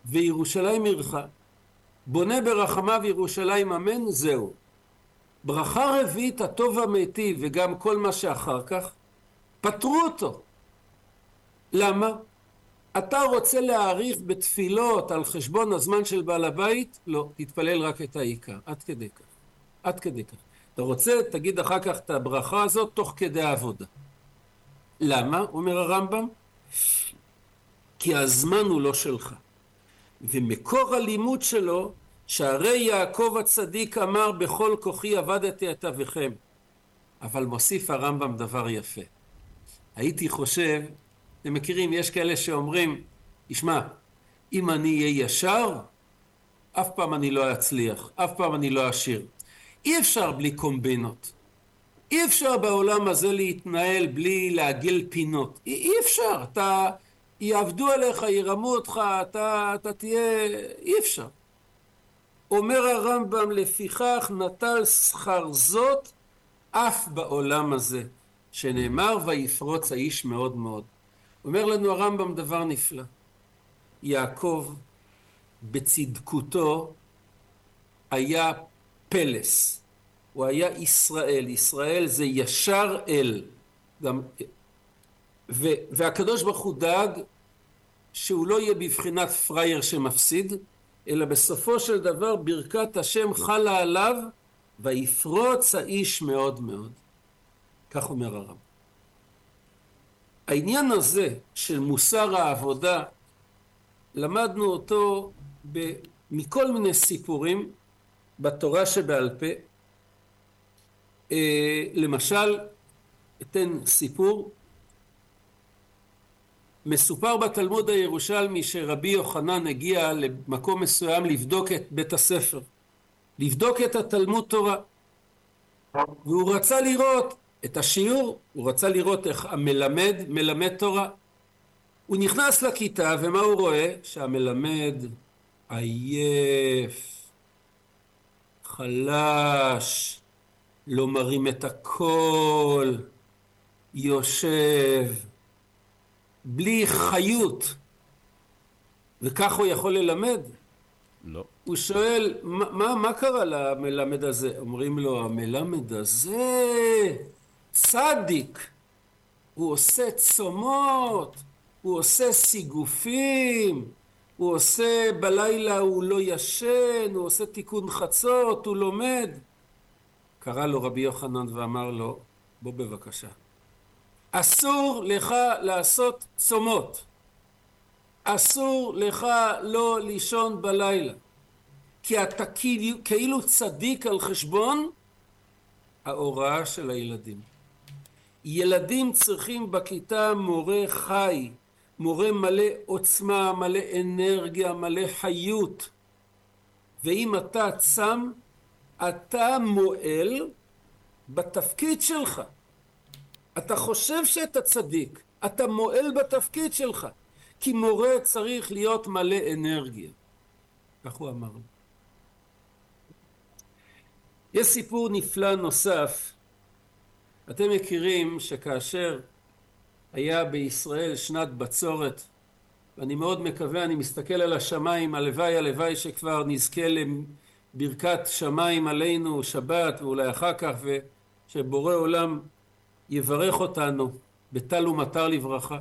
וירושלים עירך. בונה ברחמיו ירושלים אמן, זהו. ברכה רביעית, הטוב והמיטיב וגם כל מה שאחר כך, פטרו אותו. למה? אתה רוצה להאריך בתפילות על חשבון הזמן של בעל הבית? לא, תתפלל רק את העיקר, עד כדי כך. עד כדי כך. אתה רוצה, תגיד אחר כך את הברכה הזאת תוך כדי העבודה. למה? אומר הרמב"ם, כי הזמן הוא לא שלך. ומקור הלימוד שלו, שהרי יעקב הצדיק אמר בכל כוחי עבדתי את אביכם. אבל מוסיף הרמב"ם דבר יפה. הייתי חושב, אתם מכירים, יש כאלה שאומרים, תשמע, אם אני אהיה ישר, אף פעם אני לא אצליח, אף פעם אני לא אשיר. אי אפשר בלי קומבינות. אי אפשר בעולם הזה להתנהל בלי להגיל פינות. אי אפשר, יעבדו עליך, ירמו אותך, אתה תהיה, אי אפשר. אומר הרמב"ם, לפיכך נטל שכר זאת אף בעולם הזה, שנאמר ויפרוץ האיש מאוד מאוד. אומר לנו הרמב"ם דבר נפלא. יעקב בצדקותו היה פלס. הוא היה ישראל. ישראל זה ישר אל. גם, והקדוש ברוך הוא דאג שהוא לא יהיה בבחינת פרייר שמפסיד, אלא בסופו של דבר ברכת השם חלה עליו, ויפרוץ האיש מאוד מאוד. כך אומר הרב. העניין הזה של מוסר העבודה, למדנו אותו מכל מיני סיפורים בתורה שבעל פה. למשל, אתן סיפור, מסופר בתלמוד הירושלמי שרבי יוחנן הגיע למקום מסוים לבדוק את בית הספר, לבדוק את התלמוד תורה, והוא רצה לראות את השיעור, הוא רצה לראות איך המלמד מלמד תורה. הוא נכנס לכיתה ומה הוא רואה? שהמלמד עייף, חלש, לא מרים את הכל, יושב בלי חיות. וכך הוא יכול ללמד? לא. הוא שואל, מה קרה למלמד הזה? אומרים לו, המלמד הזה צדיק, הוא עושה צומות, הוא עושה סיגופים, הוא עושה בלילה, הוא לא ישן, הוא עושה תיקון חצות, הוא לומד. קרא לו רבי יוחנן ואמר לו, בוא בבקשה, אסור לך לעשות צומות, אסור לך לא לישון בלילה, כי אתה כאילו צדיק על חשבון ההוראה של הילדים. ילדים צריכים בכיתה מורה חי, מורה מלא עוצמה, מלא אנרגיה, מלא חיות. ואם אתה צם, אתה מועל בתפקיד שלך. אתה חושב שאתה צדיק, אתה מועל בתפקיד שלך, כי מורה צריך להיות מלא אנרגיה. כך הוא אמר. יש סיפור נפלא נוסף. אתם מכירים שכאשר היה בישראל שנת בצורת, ואני מאוד מקווה, אני מסתכל על השמיים, הלוואי שכבר נזכה לברכת שמיים עלינו, שבת ואולי אחר כך, ושבורא עולם יברך אותנו בטל ומטר לברכה.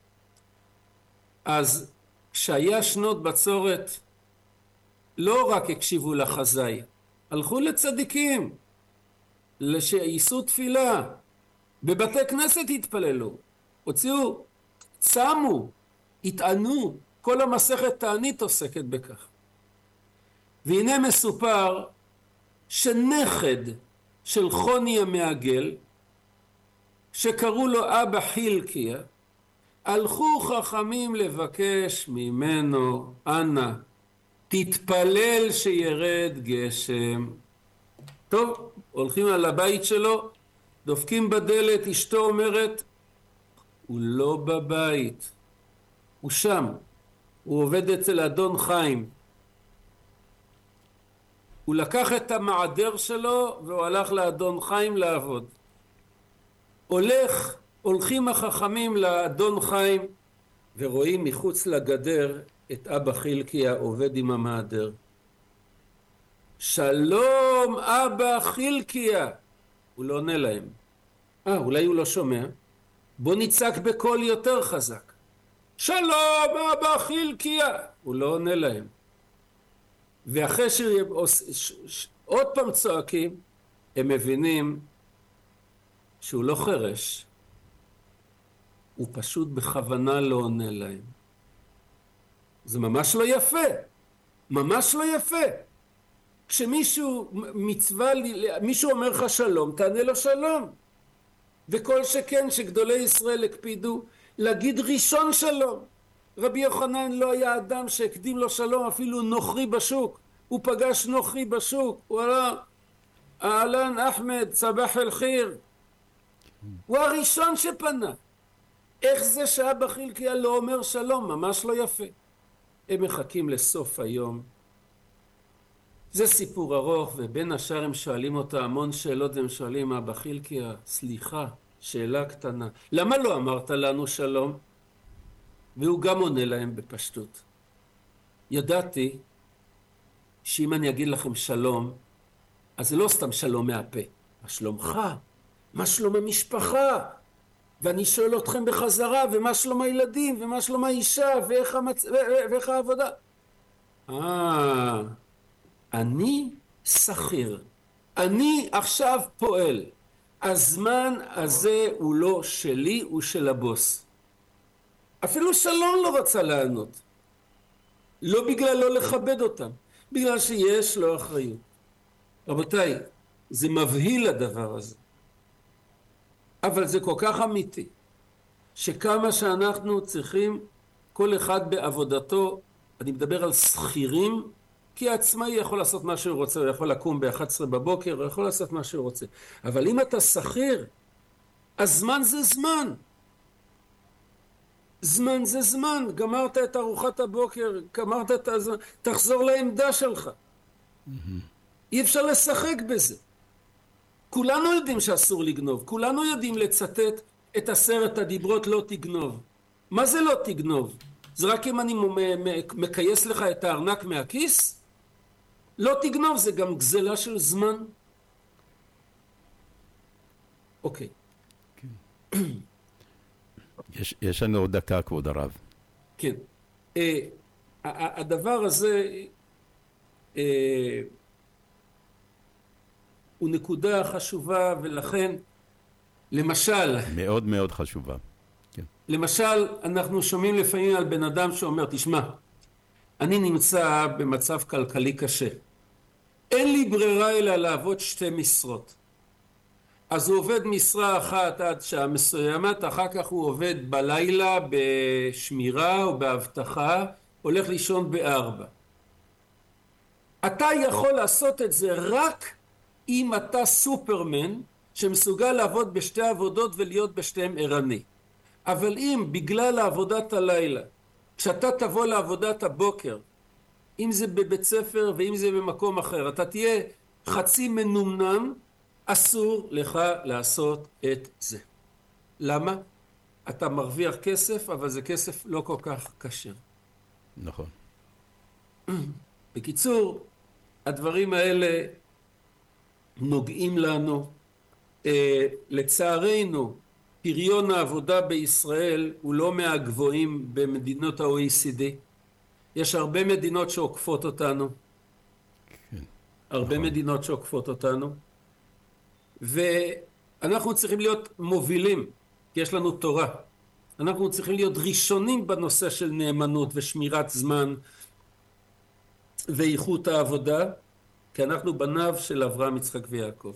אז כשהיה שנות בצורת, לא רק הקשיבו לחזאי, הלכו לצדיקים, שיישאו תפילה, בבתי כנסת התפללו, הוציאו, צמו, התענו, כל המסכת תענית עוסקת בכך. והנה מסופר שנכד של חוני המעגל, שקראו לו אבא חילקיה, הלכו חכמים לבקש ממנו, אנא, תתפלל שירד גשם. טוב, הולכים על הבית שלו, דופקים בדלת, אשתו אומרת, הוא לא בבית, הוא שם, הוא עובד אצל אדון חיים. הוא לקח את המעדר שלו והוא הלך לאדון חיים לעבוד. הולכים החכמים לאדון חיים ורואים מחוץ לגדר את אבא חילקיה עובד עם המעדר. שלום אבא חילקיה! הוא לא עונה להם. אולי הוא לא שומע? בוא נצעק בקול יותר חזק. שלום אבא חילקיה! הוא לא עונה להם. ואחרי שעוד פעם צועקים, הם מבינים שהוא לא חרש. הוא פשוט בכוונה לא עונה להם. זה ממש לא יפה. ממש לא יפה. כשמישהו מישהו אומר לך שלום, תענה לו שלום. וכל שכן שגדולי ישראל הקפידו להגיד ראשון שלום. רבי יוחנן לא היה אדם שהקדים לו שלום, אפילו נוכרי בשוק. הוא פגש נוכרי בשוק, הוא אמר, אהלן אחמד, סבח אל חיר. הוא הראשון שפנה. איך זה שאבא חילקיה לא אומר שלום? ממש לא יפה. הם מחכים לסוף היום. זה סיפור ארוך, ובין השאר הם שואלים אותה המון שאלות, והם שואלים, אבא חילקיה, סליחה, שאלה קטנה. למה לא אמרת לנו שלום? והוא גם עונה להם בפשטות. ידעתי שאם אני אגיד לכם שלום, אז זה לא סתם שלום מהפה. מה שלומך? מה שלום המשפחה? ואני שואל אתכם בחזרה, ומה שלום הילדים? ומה שלום האישה? ואיך העבודה? אני שכיר. אני עכשיו פועל. הזמן הזה הוא לא שלי, הוא של הבוס. אפילו שלום לא רצה לענות. לא בגלל לא לכבד אותם, בגלל שיש לו אחריות. רבותיי, זה מבהיל הדבר הזה. אבל זה כל כך אמיתי, שכמה שאנחנו צריכים, כל אחד בעבודתו, אני מדבר על שכירים, כי העצמאי יכול לעשות מה שהוא רוצה, הוא יכול לקום ב-11 בבוקר, הוא יכול לעשות מה שהוא רוצה. אבל אם אתה שכיר, אז זמן זה זמן. זמן זה זמן. גמרת את ארוחת הבוקר, גמרת את הזמן, תחזור לעמדה שלך. אי אפשר לשחק בזה. כולנו יודעים שאסור לגנוב, כולנו יודעים לצטט את 10 הדיברות לא תגנוב. מה זה לא תגנוב? זה רק אם אני מקייס לך את הארנק מהכיס? לא תגנוב, זה גם גזלה של זמן. אוקיי. יש לנו עוד דקה, כבוד הרב. כן. הדבר הזה הוא נקודה חשובה, ולכן למשל מאוד מאוד חשובה. כן. למשל אנחנו שומעים לפעמים על בן אדם שאומר, תשמע, אני נמצא במצב כלכלי קשה, אין לי ברירה אלא לעבוד 2 משרות. אז הוא עובד משרה אחת עד שעה מסוימת, אחר כך הוא עובד בלילה בשמירה או באבטחה, הולך לישון ב-4. אתה יכול לעשות את זה רק אם אתה סופרמן שמסוגל לעבוד ב2 עבודות ולהיות ב2 ערני. אבל אם בגלל עבודת הלילה, כשאתה תבוא לעבודת הבוקר, אם זה בבית ספר ואם זה במקום אחר, אתה תהיה חצי מנומנם, אסור לך לעשות את זה. למה? אתה מרוויח כסף, אבל זה כסף לא כל כך כשר. נכון. בקיצור, הדברים האלה נוגעים לנו. לצערנו, פריון העבודה בישראל הוא לא מהגבוהים במדינות ה-OECD. יש הרבה מדינות שעוקפות אותנו. כן. הרבה נכון. מדינות שעוקפות אותנו. ואנחנו צריכים להיות מובילים, כי יש לנו תורה. אנחנו צריכים להיות ראשונים בנושא של נאמנות ושמירת זמן ואיכות העבודה, כי אנחנו בניו של אברהם, יצחק ויעקב.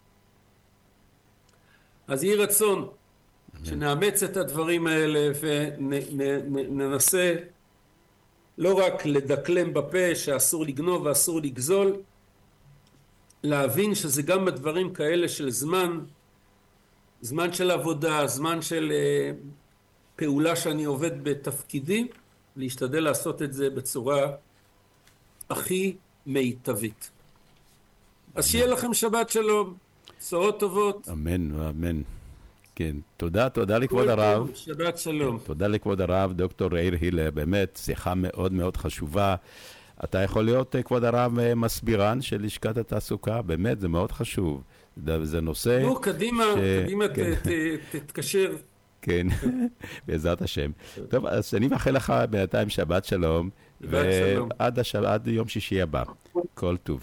אז יהי רצון שנאמץ את הדברים האלה וננסה לא רק לדקלם בפה שאסור לגנוב ואסור לגזול, להבין שזה גם בדברים כאלה של זמן של עבודה, זמן של פעולה שאני עובד בתפקידי, להשתדל לעשות את זה בצורה הכי מיטבית. אז שיהיה לכם שבת שלום, בשורות טובות. אמן ואמן. כן, תודה לכבוד הרב. שבת שלום. תודה לכבוד הרב, דוקטור יאיר הילר, באמת שיחה מאוד מאוד חשובה. אתה יכול להיות, כבוד הרב, מסבירן של לשכת התעסוקה, באמת, זה מאוד חשוב. זה נושא... נו, קדימה, תתקשר. כן, בעזרת השם. טוב, אז אני מאחל לך בינתיים שבת שלום, ועד יום שישי הבא. כל טוב.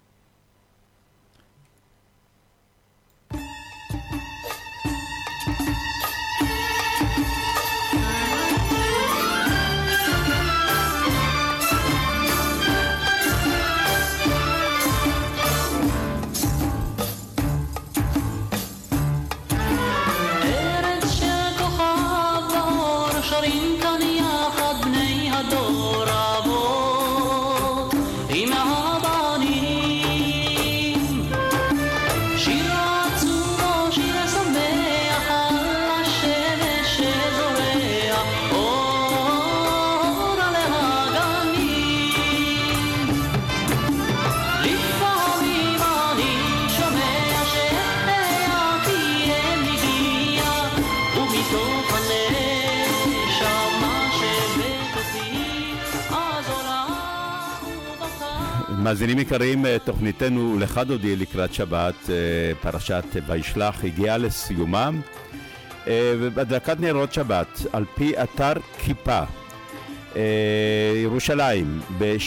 מאזינים יקרים, תוכניתנו לך דודי לקראת שבת, פרשת וישלח, הגיעה לסיומה. בהדלקת נרות שבת, על פי אתר כיפה, ירושלים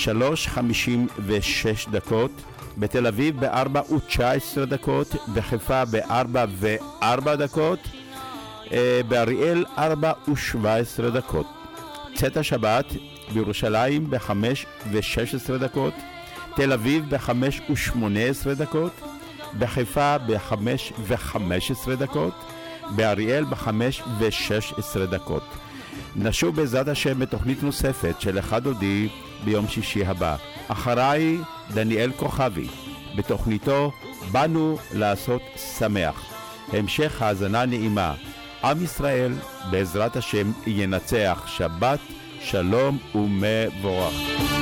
ב-3:56 דקות, בתל אביב ב-4:19 דקות, בחיפה ב-4:04 דקות, באריאל 4:17 דקות. צאת השבת בירושלים ב-5:16 דקות, תל אביב ב-5:18 דקות, בחיפה ב-5:15 דקות, באריאל ב-5:16 דקות. נשוב בעזרת השם בתוכנית נוספת של אחד דודי ביום שישי הבא. אחריי דניאל כוכבי, בתוכניתו באנו לעשות שמח. המשך האזנה נעימה. עם ישראל בעזרת השם ינצח. שבת שלום ומבורך.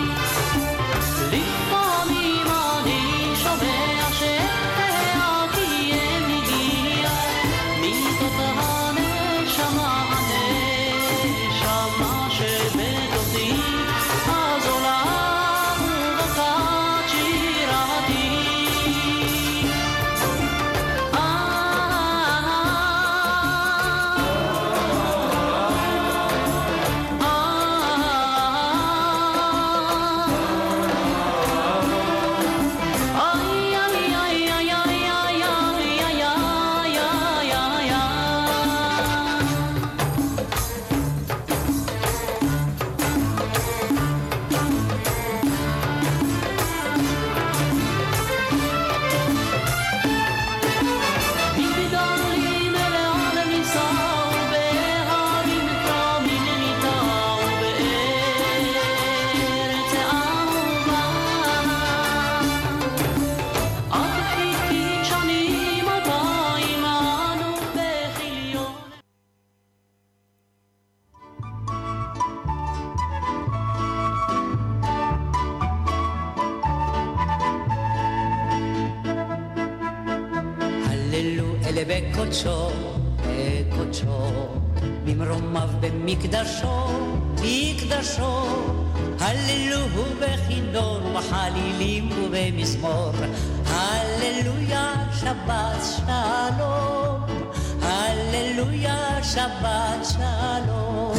בקודשו, בקודשו, במרומיו במקדשו, מקדשו, הללוהו בכינור ובחלילים ובמזמור, הללויה שבת שלום, הללויה שבת שלום,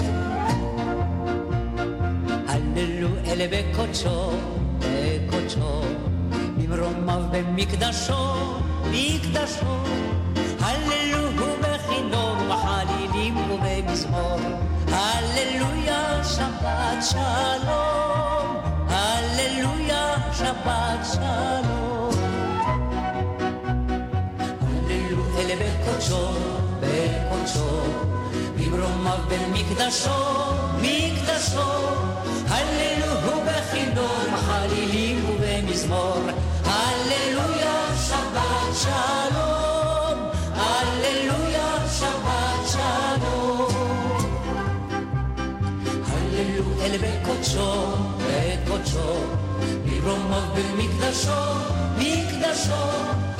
הללו אלה בקודשו, בקודשו, במרומיו במקדשו, מקדשו, הללוהו בכינור ובחלילים ובמזמור, הללויה שבת שלום, הללויה שבת שלום, הללו אלה בקודשו, בקודשו, במרומיו במקדשו, מקדשו, הללוהו בכינור ובחלילים ובמזמור, הללויה שבת שלום, הללויה שבת שלום, הללו אל בקודשו, בקודשו, במרומיו במקדשו, מקדשו,